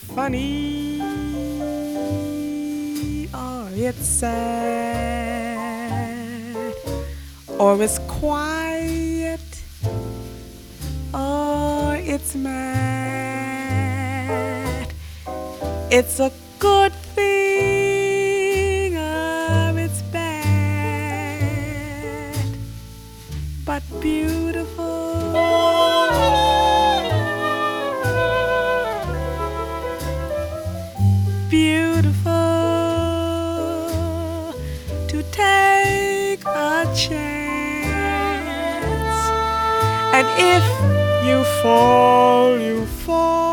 funny or it's sad or it's quiet or it's mad. It's a good thing or it's bad, but beautiful. Beautiful to take a chance. And if you fall, you fall.